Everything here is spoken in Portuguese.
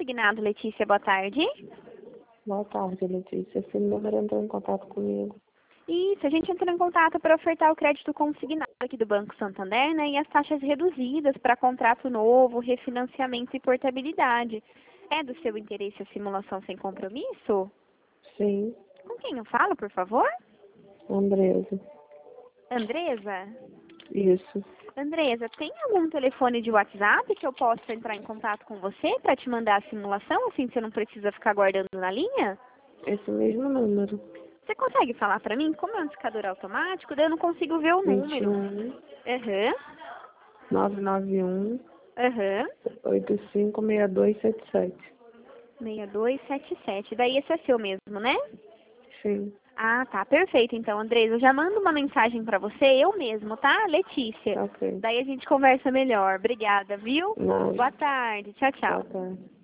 Consignado, Letícia, boa tarde. Boa tarde, Letícia. Esse número entrou em contato comigo. Isso, a gente entrou em contato para ofertar o crédito consignado aqui do Banco Santander, né? E as taxas reduzidas para contrato novo, refinanciamento e portabilidade. É do seu interesse a simulação sem compromisso? Sim, Com quem eu falo, por favor? Andresa. Andresa? Isso. Andresa, tem algum telefone de WhatsApp que eu possa entrar em contato com você para te mandar a simulação, assim você não precisa ficar guardando na linha? Esse mesmo número. Você consegue falar para mim como é um discador automático? Daí eu não consigo ver o número. 21 Aham, 991 aham. 856277. 6277. Daí esse é seu mesmo, né? Sim. Ah, tá. Perfeito. Então, Andresa, eu já mando uma mensagem pra você, eu mesmo, tá? Letícia. Ok. Daí a gente conversa melhor. Obrigada, viu? Nada. Boa tarde. Tchau, tchau. Boa tarde.